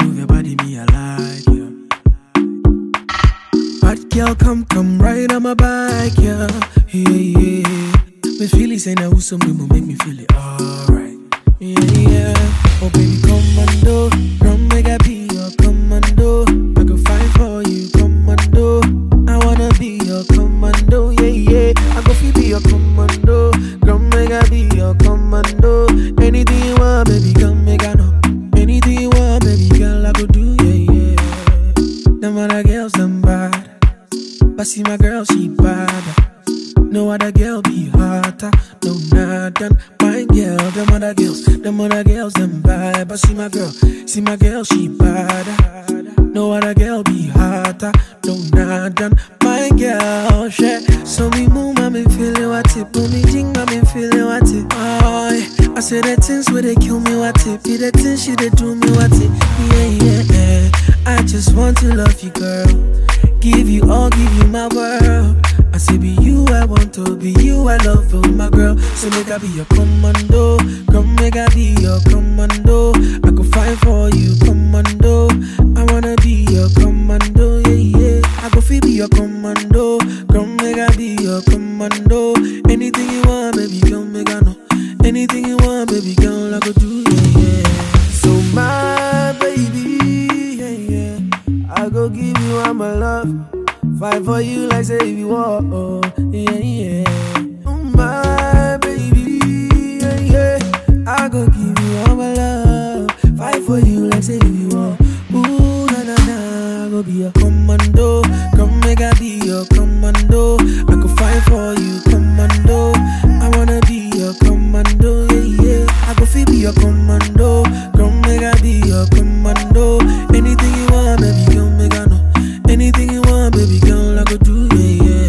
move your body, me I like you. Bad girl, come right on my back, yeah, yeah. Me feel it, say now who's some will make me feel it alright, yeah. Oh baby, commando, come make I be your commando. I go fight for you, commando. I wanna be your commando, yeah. I go feel be your commando, come make I be your commando. Anything you want, baby, come make I know. Anything you want, baby girl, I go do, yeah. Them other girls, them bad, but see my girl, she bad. No other girl be hotter, no nothing. My girl, them other girls, them bad. But see my girl, she bad. No other girl be hotter, no nothing. My girl, shit. So me move, I me feeling what it. Put me jing, I me feeling what it. Oh, yeah. I say the things where they kill me what it. Be the things she they do me what it. Yeah. I just want to love you, girl. Give you all, give you my world. I say be you, I want to be you, I love you, my girl. So make I be your commando. Come make I be your commando. I go fight for you, commando. I wanna be your commando, yeah. I go feel be your commando. Come make I be your commando. Anything you want, baby, come make I know. Anything you want, baby, girl, I go do, yeah. So my baby, yeah. I go give you all my love. Fight for you like say if you want, oh, yeah. Oh, my baby, yeah. I go give you all my love. Fight for you like say if you want. Ooh, na. I go be your commando. Come make I be your commando. I go fight for you, commando. I wanna be your commando, yeah. I go feel be your commando. Come make I be your commando. Anything you want, baby, come make I know. Anything you want, baby girl, I go do, yeah.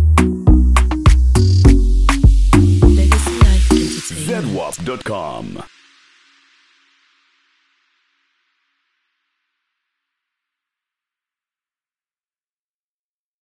ZWAP.com